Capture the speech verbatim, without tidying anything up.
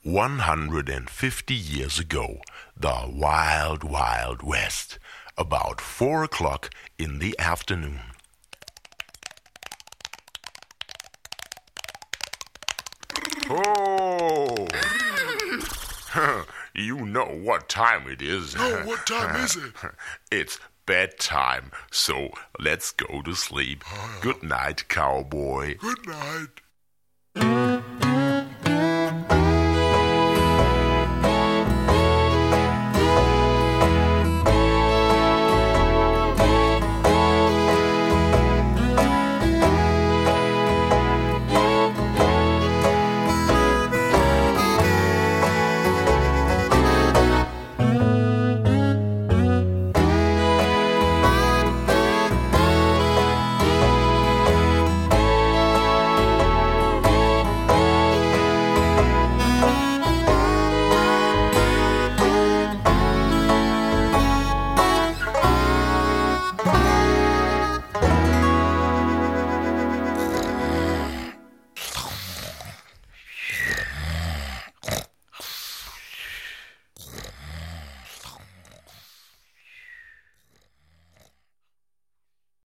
One hundred and fifty years ago, the wild, wild west, about four o'clock in the afternoon. Oh! You know what time it is. No, what time is it? It's bedtime, so let's go to sleep. Good night, cowboy. Good night.